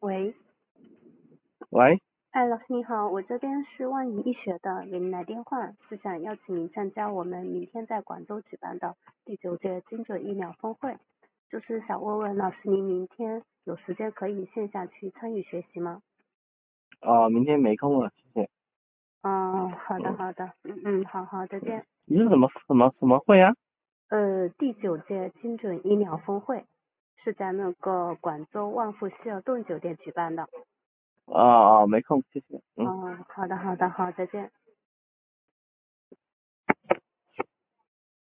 喂， 喂， 哎，老师你好，我这边是万宜医学的，给您来电话，是想邀请您参加我们明天在广州举办的第9届精准医疗峰会，就是想问问老师，您明天有时间可以线下去参与学习吗？ 明天没空了，谢谢。 哦，好的好的，好，再见。 你是什么会啊？ 第9届精准医疗峰会是在那个广州万富希尔顿酒店举办的。 没空，谢谢。 哦，好的，好，再见。